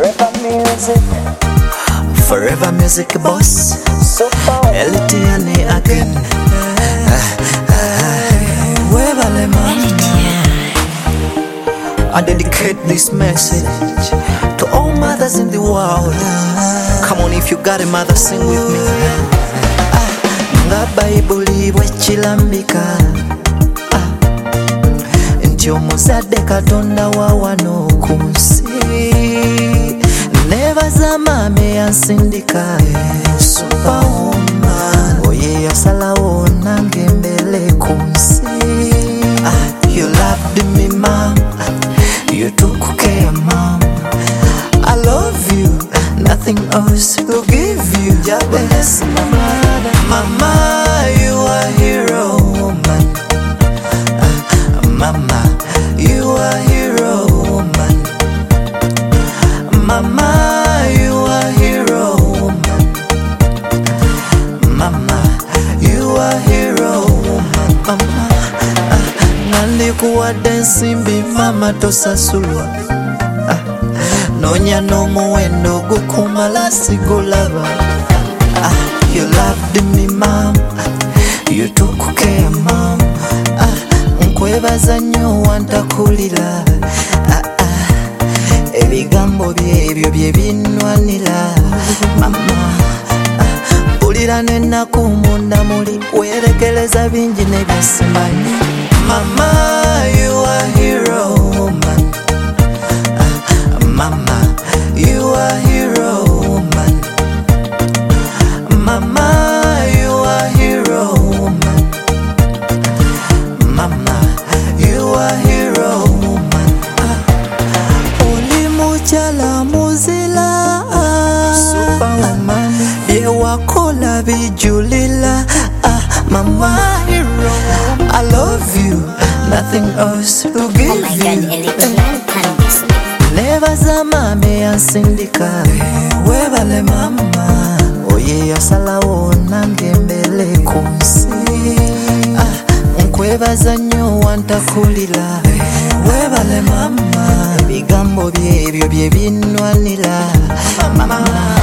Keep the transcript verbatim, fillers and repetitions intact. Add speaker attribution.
Speaker 1: Forever music,
Speaker 2: Forever music boss. L T N again. Webale man. I dedicate this message to all mothers in the world. Come on, if you got a mother, sing with me. Nga Bible bwekilambika nti omuzadde Katonda wa wano ku nsi nebaza maama eyansindika superwoman oye yasalawo nange mbele ku nsi. You loved me mom, you took care mom, I love you, nothing else to give you. God bless my mother. Mama, you are hero woman. uh, Mama, you are hero woman. Mama, you are hero woman. Mama, you are hero woman. Mama, uh, nandikuwadde ensimbi mama tosasulwa. uh, Nonya n'omuwendo gukumala sigulaba. uh, You loved me mom, you took care mom. uh, Nkwebaza nnyo wantakulira. uh, uh, Ebigambo byebyo bye binnwanira. Mama, uh, mpulira n'ennaku munda muli werekereza bingi nebyasimanyi. Mama, you are hero woman. uh, Mama, you are hero woman. Mama, you are hero woman. Mama, you are hero woman. Oli muchala muzila superwoman, byewakola bijulila. Mama, hero, I love you, nothing else to give you.
Speaker 3: Oh my God, L T N can this.
Speaker 2: Nebaza maama eyansindika webale mama oye yasalawo nange mbele ku nsi. Nkwebaza nnyo wantakulira. Webale mama, ebigambo byebyo bye binnwanira. Mama,